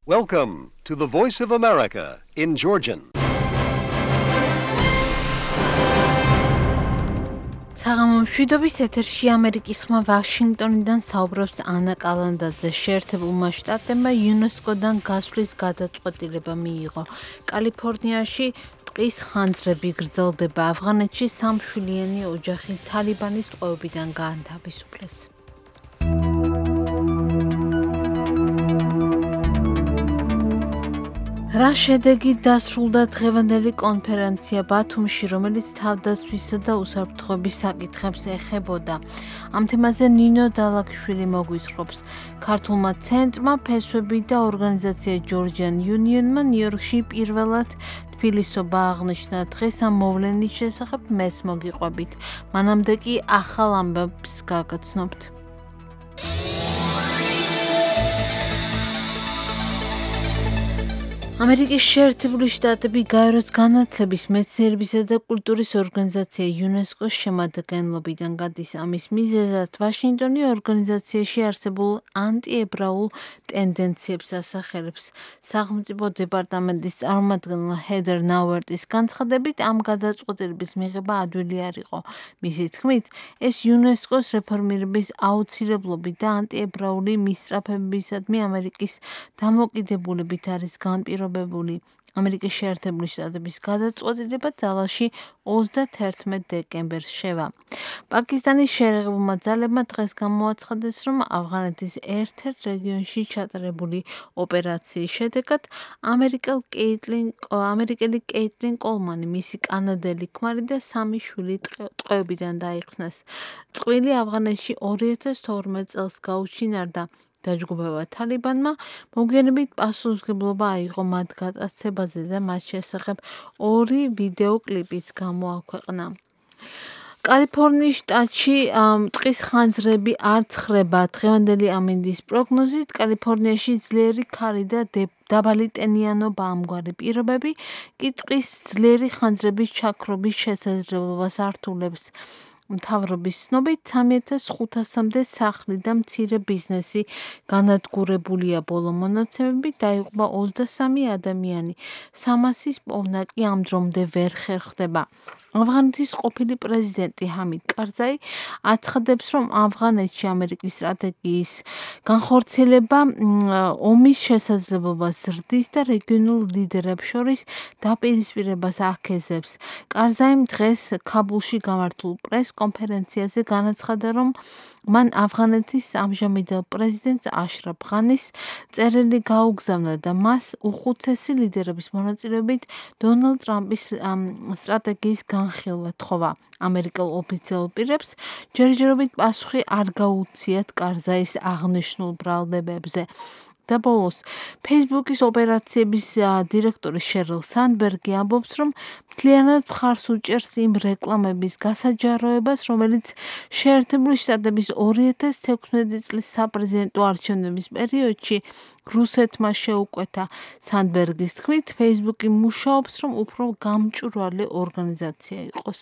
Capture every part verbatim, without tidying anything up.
Welcome to the Voice of America in Georgian. საღამომშვიდობის ეთერში ამერიკის ხმა ვაშინგტონიდან საუბრობს ანა კალანდაძე. შეერთებულმა შტატებმა იუნესკოდან გასვლის გადაწყვეტილება მიიღო. კალიფორნიაში ტყის ხანძრები გრძელდება. ავღანეთში სამშვილიანი ოჯახი თალიბანის ტყვეობიდან გაანთავისუფლეს. რა შედეგით დასრულდა დღევანდელი კონფერენცია ბათუმში, რომელიც თავდაცვისა და უსაფრთხოების საკითხებს ეხებოდა. ამ თემაზე ნინო დალაქშვილი მოგვითხრობს. ქართულმა ცენტრმა, ფესვები და ორგანიზაცია Georgian Unionმა ნიუ-იორკში პირველად თბილისობა აღნიშნა. დღეს ამ მოვლენის შესახებ მეც მოგიყვებით. მანამდე კი ახალ ამბებს გაგაცნობთ. ამერიკის შეერთებული შტატები გაეროს განათლების, მეცნიერებისა და კულტურის ორგანიზაცია იუნესკოს შემადგენლობიდან გადის. ამის მიზეზად ვაშინგტონი ორგანიზაციაში არსებულ ანტიებრაულ ტენდენციებს ასახელებს. სახელმწიფო დეპარტამენტის წარმომადგენელ ჰედერ ნაუერტის განცხადებით, ამ გადაწყვეტილების მიღება ადვილი არ იყო. მისი თქმით, ეს იუნესკოს რეფორმირების აუცილებლობით და ანტიებრაული მისწრაფებებისადმი ამერიკის დამოკიდებულებით არის განპირობებული. ამერიკის შეერთებული შტატების გადაწყვეტილება ძალაში ოცდაათი დეკემბერს შევა. პაკისტანის შეერაღებულმა ძალებმა დღეს გამოაცხადეს, რომ ავღანეთის ერთ-ერთ რეგიონში ჩატარებული ოპერაციის შედეგად ამერიკელი კეიტლინ კოლმანი, მისი კანადელი ქმარი და სამი შვილი ტყვეობიდან დაიხსნეს. წყვილი ავღანეთში ორი ათას თორმეტ წელს გაუჩინარდა. დაჯგუფება თალიბანმა მოგვიანებით პასუხისმგებლობა აიღო მათ გატაცებაზე და მათ შესახებ ორი ვიდეო კლიპიც გამოაქვეყნა. კალიფორნიის შტატში ტყის ხანძრები არ ცხრება. დღევანდელი ამინდის პროგნოზით კალიფორნიაში ძლიერი ქარი და დაბალი ტენიანობა ამგვარი პირობები კი ტყის ძლიერი ხანძრების ჩაქრობის შესაძლებლობას ართულებს. მთავრობის ცნობით სამი ათას ხუთასამდე სახლი და მცირე ბიზნესი განადგურებულია. ბოლო მონაცემებით დაიღუპა ოცდასამი ადამიანი. სამასის პოვნა კი ამ დრომდე ვერ ხერხდება. ავღანეთის ყოფილი პრეზიდენტი ჰამიდ კარზაი აცხადებს, რომ ავღანეთში ამერიკის სტრატეგიის განხორციელება ომის შესაძლებლობას ზრდის და რეგიონულ ლიდერებს შორის დაპირისპირებას აქეზებს. კარზაიმ დღეს ქაბულში გამართულ პრეს კონფერენციაზე განაცხადა, რომ მან ავღანეთის ამჟამინდელ პრეზიდენტს აშრაფ ღანის წერილი გაუგზავნა და მას უხუცესი ლიდერების მონაწილეობით დონალდ ტრამპის სტრატეგიის განხილვა თხოვა. ამერიკელ ოფიციალურ პირებს ჯერჯერობით პასუხი არ გაუციათ კარზაის აღნიშნულ ბრალდებებზე. და ბოლოს, ფეისბუქის ოპერაციების დირექტორი შერილ სანდბერგი ამბობს, რომ მთლიანად მხარს უჭერს იმ რეკლამების გასაჯაროებას, რომელიც შეერთებული შტატების ორი ათას თექვსმეტი წლის საპრეზიდენტო არჩევნების პერიოდში რუსეთმა შეუკვეთა. სანდბერგის თქმით, ფეისბუქი მუშაობს, რომ უფრო გამჭვირვალე ორგანიზაცია იყოს.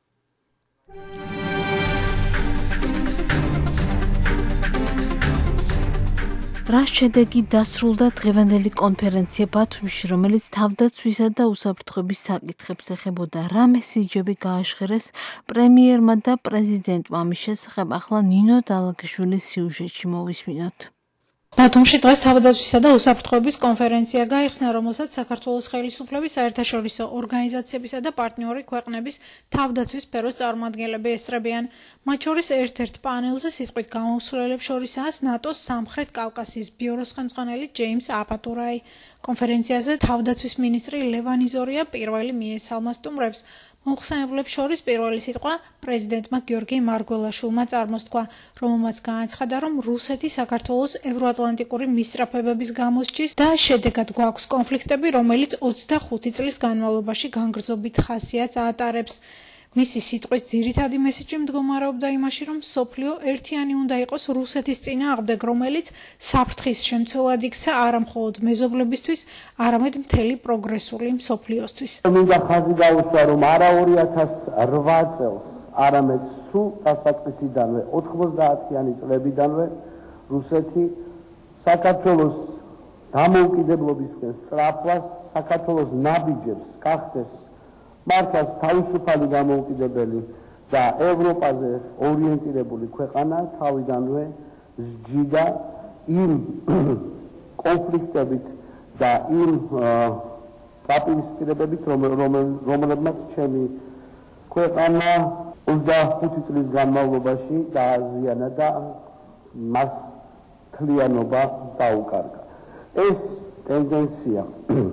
რა შედეგით დასრულდა დღევანდელი კონფერენცია ბათუმში, რომელიც თავდაცვისა და უსაფრთხოების საკითხებს ეხებოდა. რა მესიჯები გააშხერეს პრემიერმა და პრეზიდენტმა? ამის შესახებ ახლა ნინო დალაქშვილის სიუჟეტში მოვისმინოთ. ბათუმში დღეს თავდაცვისა და უსაფრთხოების კონფერენცია გაიხსნა, რომელსაც საქართველოს ხელისუფლების საერთაშორისო ორგანიზაციებისა და პარტნიორი ქვეყნების თავდაცვის სფეროს წარმომადგენლები ესწრებიან. მათ შორის ერთ-ერთ პანელზე სიტყვით გამოსვლელებს შორისაა ნატოს სამხრეთ კავკასიის ბიუროს ხელმძღვანელი ჯეიმს აპატურაი. კონფერენციაზე თავდაცვის მინისტრი ლევან იზორია პირველი მიესალმა სტუმრებს. მოხსენებლებს შორის პირველი სიტყვა პრეზიდენტმა გიორგი მარგველაშვილმა წარმოსთქვა, რომელმაც განაცხადა, რომ რუსეთი საქართველოს ევროატლანტიკური მისწრაფებების გამოსჯის და შედეგად გვაქვს კონფლიქტები, რომელიც ოცდახუთი წლის განმავლობაში განგრძობით ხასიათს ატარებს. მისი სიტყვის ძირითადი მესიჯი მდგომარეობდა იმაში, რომ მსოფლიო ერთიანი უნდა იყოს რუსეთის წინააღმდეგ, რომელიც საფრთხის შემცველად იქცა არა მხოლოდ მეზობლებისთვის, არამედ მთელი პროგრესული მსოფლიოსთვის. მინდა ხაზი გაუსვა, რომ არა ორი ათას რვა წელს, არამედ სულ დასაწყისიდანვე ოთხმოცდაათიანი წლებიდანვე რუსეთი საქართველოს დამოუკიდებლობისკენ სწრაფვას საქართველოს ნაბიჯებს გახდეს მართლაც თავისუფალი დამოუკიდებელი და ევროპაზე ორიენტირებული ქვეყანა თავიდანვე ზჯიდა იმ კონფლიქტებით და იმ დაპირისპირებებით, რომლებმაც ჩემი ქვეყანა ოცდახუთი წლის განმავლობაში დააზიანა და მას თლიანობა დაუკარგა. ეს ტენდენცია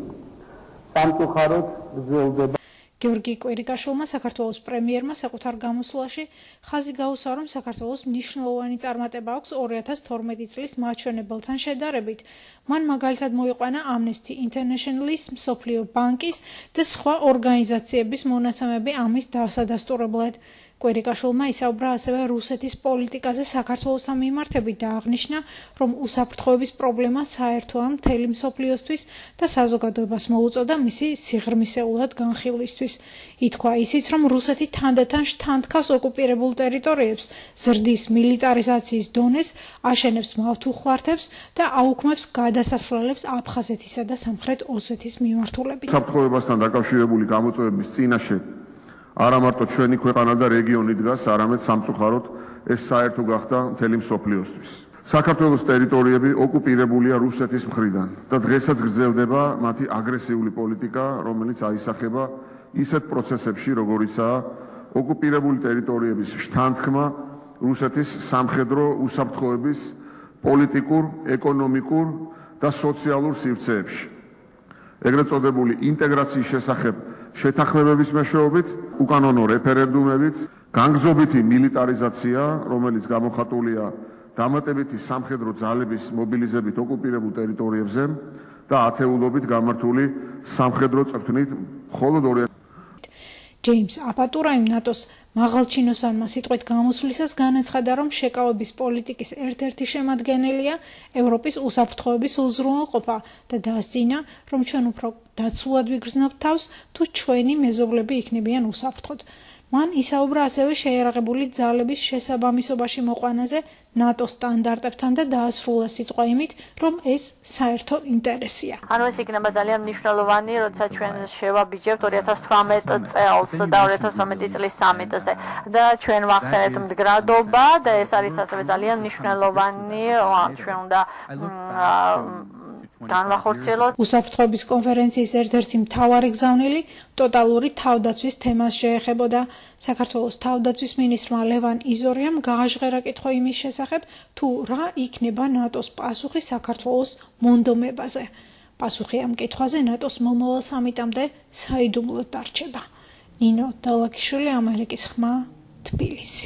სამწუხაროდ გრძელდება. გიორგი კვირიკაშვილმა საქართველოს პრემიერმა საკუთარ გამოსვლაში ხაზი გაუსვა, რომ საქართველოს მნიშვნელოვანი წარმატება აქვს ორი ათას თორმეტი წლის მაჩვენებელთან შედარებით. მან მაგალითად მოიყვანა Amnesty International-ის, მსოფლიო ბანკის და სხვა ორგანიზაციების მონაცემები ამის დასადასტურებლად. კვირიკაშვილმა ისაუბრა ასევე რუსეთის პოლიტიკაზე საქართველოსთან მიმართებით და აღნიშნა, რომ უსაფრთხოების პრობლემა საერთოა მთელი მსოფლიოსთვის და საზოგადოებას მოუწოდა მისი სიღრმისეულად განხილვისთვის. ითქვა ისიც, რომ რუსეთი თანდათან შთანთქავს ოკუპირებულ ტერიტორიებს, ზრდის მილიტარიზაციის დონეს, აშენებს მავთუხლართებს და აუქმებს გადასასვლელებს აფხაზეთისა და სამხრეთ ოსეთის მიმართულებით. უსაფრთხოებასთან დაკავშირებული გამოწვევების წინაშე არა მარტო ჩვენი ქვეყანა და რეგიონი დგას, არამედ სამწუხაროდ ეს საერთო გახდა მთელი მსოფლიოსთვის. საქართველოს ტერიტორიები ოკუპირებულია რუსეთის მხრიდან და დღესაც გრძელდება მათი აგრესიული პოლიტიკა, რომელიც აისახება ისეთ პროცესებში, როგორიცაა ოკუპირებული ტერიტორიების შთანთქმა რუსეთის სამხედრო უსაფრთხოების პოლიტიკურ, ეკონომიკურ და სოციალურ სივრცეებში. ეგრეთ წოდებული ინტეგრაციის შესახებ შეთანხმებების მეშვეობით, უკანონო რეფერენდუმებით, განგზობითი მილიტარიზაცია, რომელიც გამოხატულია დამატებითი სამხედრო ძალების მობილიზებით ოკუპირებულ ტერიტორიებზე და ათეულობით გამართული სამხედრო წვრთნით მხოლოდ ორი ჯეიმს აპატურაიმ ნატოს მაღალჩინოსანმა სიტყვით გამოსვლისას განაცხადა, რომ შეკავების პოლიტიკის ერთ-ერთი შემადგენელია ევროპის უსაფრთხოების უზრუნველყოფა და დაასწინა, რომ ჩვენ უფრო დაცულად ვიგრძნობთ თავს, თუ ჩვენი მეზობლები იქნებიან უსაფრთხოდ. მან ისაუბრა ასევე შეიარაღებული ძალების შესაბამისობაში მოყვანაზე ნატოს სტანდარტებთან და დაასრულა სიტყვა იმით, რომ ეს საერთო ინტერესია. ანუ ეს იქნება ძალიან მნიშვნელოვანი, როცა ჩვენ შევაბიჯებთ ორი ათას თვრამეტ წელს და ორი ათას თვრამეტი წლის სამიტზე და ჩვენ ვახსენეთ მდგრადობა და ეს არის ასევე ძალიან მნიშვნელოვანი, ჩვენ უნდა განვახორციელოთ. უსაფრთხოების კონფერენციის ერთ-ერთი მთავარი გზავნილი ტოტალური თავდაცვის თემას შეეხებოდა. საქართველოს თავდაცვის მინისტრმა ლევან იზორიამ გააჟღერა კითხვა იმის შესახებ, თუ რა იქნება ნატოს პასუხი საქართველოს მონდომებაზე. პასუხი ამ კითხვაზე ნატოს მომავალ სამიტამდე საიდუმლოდ დარჩება. ნინო დალაქიშვილი, ამერიკის ხმა, თბილისი.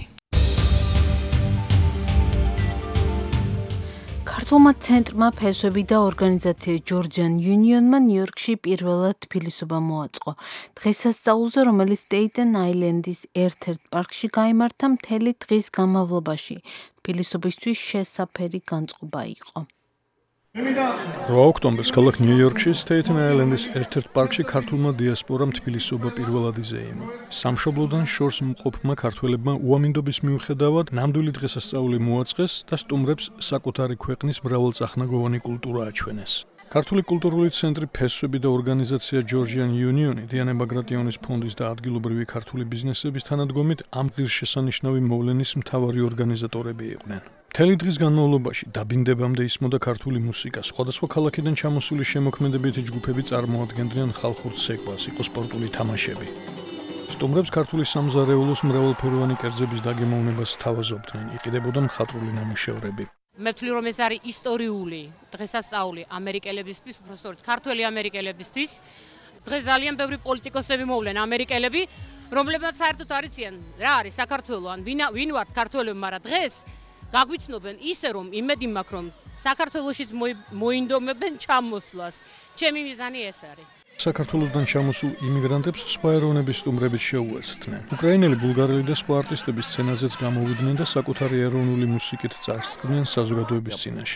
ქართულმა ცენტრმა ფესვები და ორგანიზაცია Georgian Union-მა ნიუ-იორკში პირველად თბილისობა მოაწყო. დღესასწაულზე, რომელიც Staten Island-ის ერთ-ერთ პარკში გაიმართა, მთელი დღის განმავლობაში თბილისობისთვის შესაფერი განწყობა იყო. რვა ოქტომბერს ქალაქ ნიუ-იორკში Staten Island-ის ერთ-ერთ პარკში ქართულმა დიასპორამ თბილისობა პირველად იზეიმა. სამშობლოდან შორს მყოფმა ქართველებმა უამინდობის მიუხედავად ნამდვილი დღესასწაული მოაწყეს და სტუმრებს საკუთარი ქვეყნის მრავალწახნაგოვანი კულტურა აჩვენეს. ქართული კულტურული ცენტრი ფესვები და ორგანიზაცია Georgian Union-ი დიანე ბაგრატიონის ფონდის და ადგილობრივი ქართული ბიზნესების თანადგომით ამ ღირსშესანიშნავი მოვლენის მთავარი ორგანიზატორები იყვნენ. მთელი დღის განმავლობაში დაბინდებამდე ისმოდა ქართული მუსიკა, სხვადასხვა ქალაქიდან ჩამოსული შემოქმედებითი ჯგუფები წარმოადგენდნენ ხალხურ ცეკვას, იყო სპორტული თამაშები. სტუმრებს ქართული სამზარეულოს მრავალფეროვანი კერძების დაგემოვნებას სთავაზობდნენ, იყიდებოდა მხატვრული ნამუშევრები. მე ვთვლი, რომ ეს არის ისტორიული დღესასწაული ამერიკელებისთვის, უბრალოდ ქართველი ამერიკელებისთვის. დღეს ძალიან ბევრი პოლიტიკოსები მოვლენ ამერიკელები, რომლებმაც საერთოდ არიციან რა არის საქართველო, ან ვინ ვართ ქართველები, მაგრამ დღეს გაგვიცნობენ ისე, რომ იმედი მაქვს, რომ საქართველოშიც მოინდომებენ ჩამოსვლას. ჩემი მიზანი ეს არის. საქართველოსდან ჩამოსულ იმიგრანტებს სხვა ეროვნების სტუმრებით შეუერთდნენ. უკრაინელი, ბულგარელი და სხვა არტისტების სცენაზეც გამოვიდნენ და საკუთარი ეროვნული მუსიკით წარსდგნენ საზოგადოების წინაშე.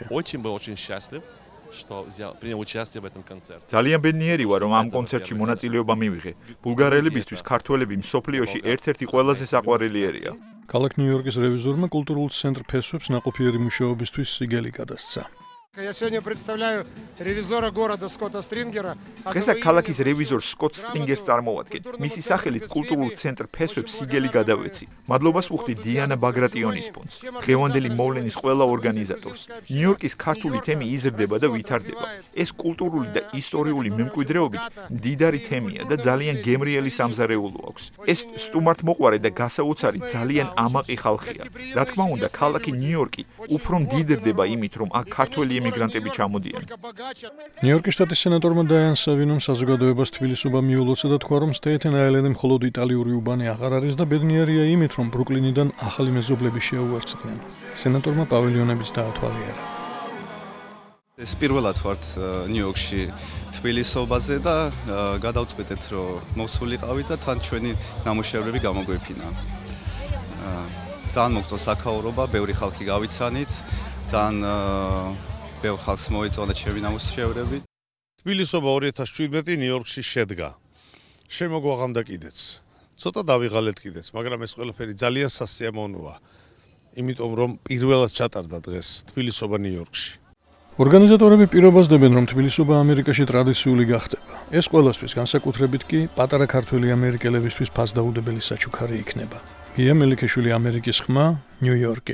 ძალიან ბედნიერი ვარ, რომ ამ კონცერტში მონაწილეობა მივიღე. ბულგარელებისთვის ქართველები მსოფლიოში ერთ-ერთი ყველაზე საყვარელიერია. ქალაქ ნიუ-იორკის რევიზორმა კულტურულ ცენტრ ფესვებს ნაყოფიერი მუშაობისთვის სიგელი გადასცა. Я сегодня представляю ревизора города Скотта Стрингера. დღეს აქ ქალაქის რევიზორ სკოტ სტრინგერს წარმოვადგენ. მისი სახელით კულტურულ ცენტრ ფესვებს სიგელი გადავეცი. მადლობას ვუხდი დიანა ბაგრატიონის ფონდს, დღევანდელი მოვლენის ყველა ორგანიზატორს. ნიუ-იორკის ქართული თემი იზრდება და ვითარდება. ეს კულტურული და ისტორიული მემკვიდრეობით მდიდარი თემია და ძალიან გემრიელი სამზარეულო აქვს. ეს სტუმართმოყვარე და გასაოცარი ძალიან ამაყი ხალხია. რა თქმა უნდა, ქალაქი ნიუ-იორკი უფრო მდიდრდება იმით, რომ აქ ქართველი ემიგრანტები ჩამოდიან. ნიუ-იორკის შტატის სენატორმა დაიან სავინომ საზოგადოებას თბილისობა მიულოცა და თქვა, რომ სტეიტენ აილენდი მხოლოდ იტალიური უბანი აღარ არის და ბედნიერია იმით, რომ ბრუკლინიდან ახალი მეზობლები შეუერთდნენ. სენატორმა პავილიონებიც დაათვალიერა. ეს პირველად ვართ ნიუ-იორკში თბილისობაზე და გადავწყვიტეთ, რომ მოვსულიყავით და თან ჩვენი ნამუშევრები გამოგვეფინა. ძალიან მოგწონს აქაურობა, ბევრი ხალხი გავიცანით, ძალიან ბევრ ხალხს მოეწონა ჩემი ნამუშევრები. თბილისობა ორი ათას შვიდმეტი ნიუ-იორკში შედგა. შემოგვაღამდა კიდეც. ცოტა დავიღალეთ კიდეც, მაგრამ ეს ყველაფერი ძალიან სასიამოვნოა. იმიტომ რომ პირველად ჩატარდა დღეს თბილისობა ნიუ-იორკში. ორგანიზატორები პირობას დებენ, რომ თბილისობა ამერიკაში ტრადიციული გახდება. ეს ყველასთვის, განსაკუთრებით კი პატარა ქართველი ამერიკელებისთვის ფასდაუდებელი საჩუქარი იქნება. ია მელიქეშვილი, ამერიკის ხმა, ნიუ-იორკი.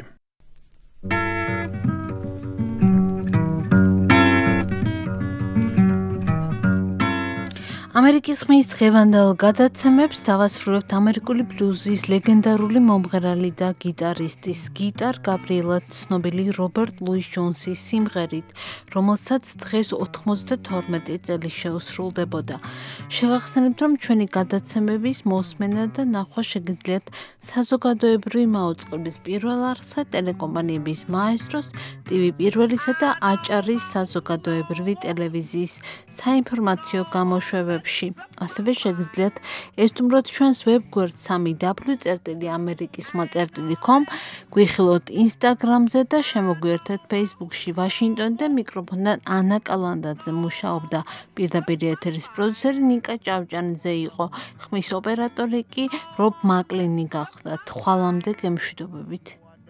ამერიკის ხმის დღევანდელ გადაცემებს დავასრულებთ ამერიკული ბლუზის ლეგენდარული მომღერალი და გიტარისტის გიტარ გაბრიელად ცნობილი რობერტ ლუის ჯონსის სიმღერით, რომელსაც დღეს ოთხმოცდათორმეტი წელი შეუსრულდებოდა. შეგახსენებთ, რომ ჩვენი გადაცემების მოსმენა და ნახვა შეგიძლიათ საზოგადოებრივი მაუწყებლის პირველ არხსა, ტელეკომპანიების მაესტროს, ტივი პირველისა და აჭარის საზოგადოებრივი ტელევიზიის საინფორმაციო გამოშვებებში. ასევე შეგიძლიათ ესტუმროთ ჩვენს ვებგვერდ სამი დაბლიუ წერტილი ამერიკისმა წერტილი კომ, გვიხილოთ ინსტაგრამზე და შემოგვიერთეთ ფეისბუქში. ვაშინგტონიდან მიკროფონთან ანა კალანდაძე მუშაობდა. პირდაპირ ეთერის პროდიუსერი ნიკა ჭავჭანიძე იყო. ხმის ოპერატორი კი რობ მაკლინი გახდა. თვალამდე გემშვიდობებით.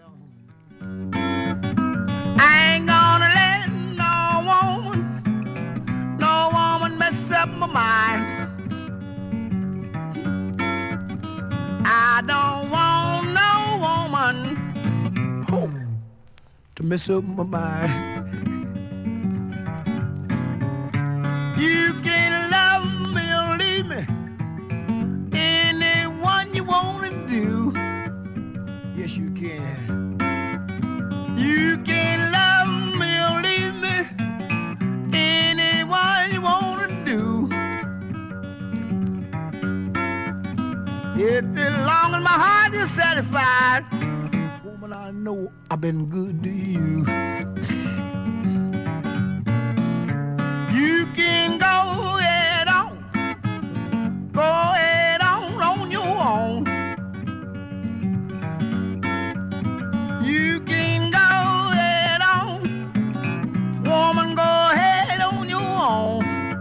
Up my mind. I don't want no woman oh, to mess up my mind. You can love me or leave me, anyone you want to do. Yes, you can. You can love me or leave me, anyone you want to do. It as long as my heart is satisfied, woman, I know I've been good to you. You can go ahead on, go ahead on on your own. You can go ahead on, woman, go ahead on your own.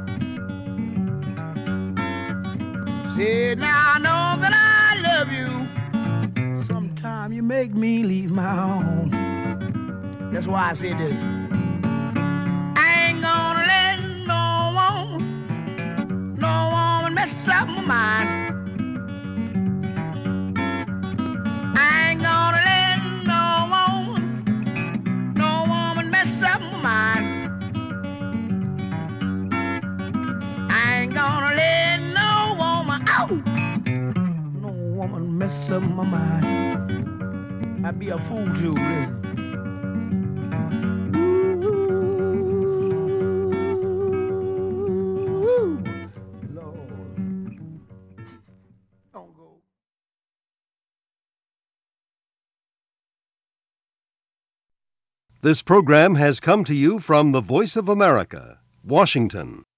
Say now I know that I love you. Sometimes you make me leave my home. That's why I say this. I ain't gonna let no woman, no woman mess up my mind. I ain't gonna let no woman, no woman mess up my mind. I ain't gonna let no woman out. No woman mess up my mind. I'd be a fool to listen. This program has come to you from the Voice of America, Washington.